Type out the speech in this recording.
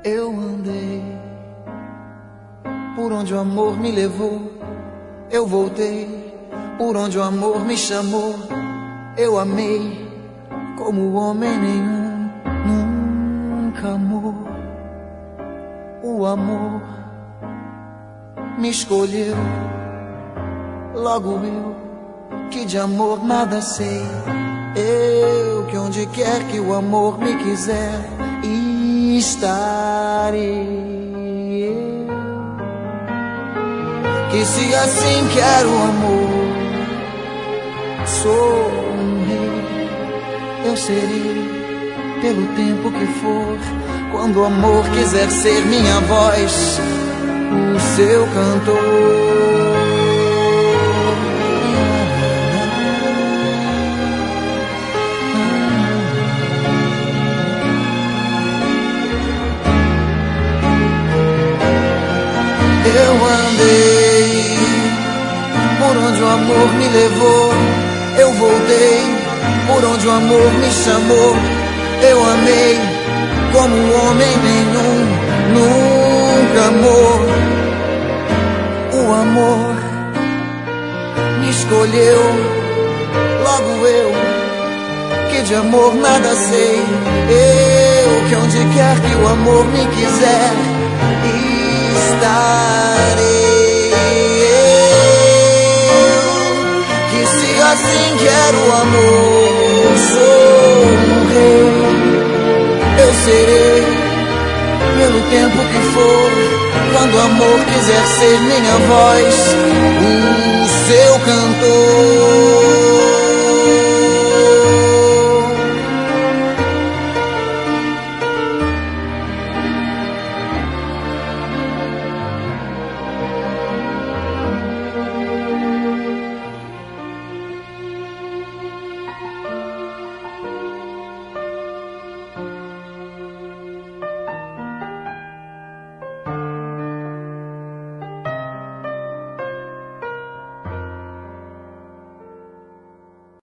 Eu andei por onde o amor me levou, eu voltei por onde o amor me chamou. Eu amei como homem nenhum nunca amou. O amor me escolheu, logo eu que de amor nada sei. Eu que onde quer que o amor me quiser estarei. Eu que se assim quero o amor, sou um rei, eu serei pelo tempo que for. Quando o amor quiser ser minha voz, o seu cantor. Eu andei por onde o amor me levou, eu voltei por onde o amor me chamou. Eu amei como homem nenhum nunca amou. O amor me escolheu, logo eu que de amor nada sei. Eu que onde quer que o amor me quiser estarei. Eu que se assim quero o amor, sou um rei, eu serei pelo tempo que for. Quando o amor quiser ser minha voz, o seu cantor.